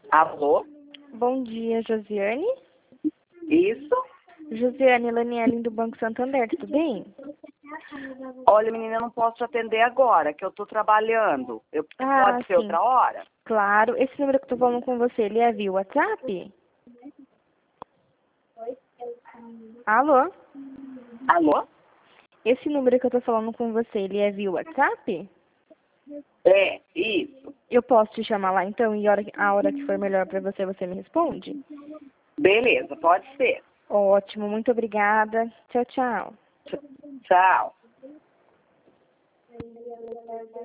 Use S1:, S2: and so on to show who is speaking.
S1: Alô?
S2: Bom dia, Josiane.
S1: Isso?
S2: Josiane, Laniele do Banco Santander, tudo bem?
S1: Olha, menina, eu não posso te atender agora, que eu tô trabalhando. Pode ser
S2: Sim,
S1: outra hora?
S2: claro. Esse número que eu tô falando com você, ele é via WhatsApp? Alô?
S1: Alô?
S2: Esse número que eu tô falando com você, ele é via WhatsApp?
S1: É, isso.
S2: Eu posso te chamar lá então e a hora que for melhor pra você, você me responde?
S1: Beleza, pode ser.
S2: Ótimo, muito obrigada. Tchau, tchau.
S1: Tchau.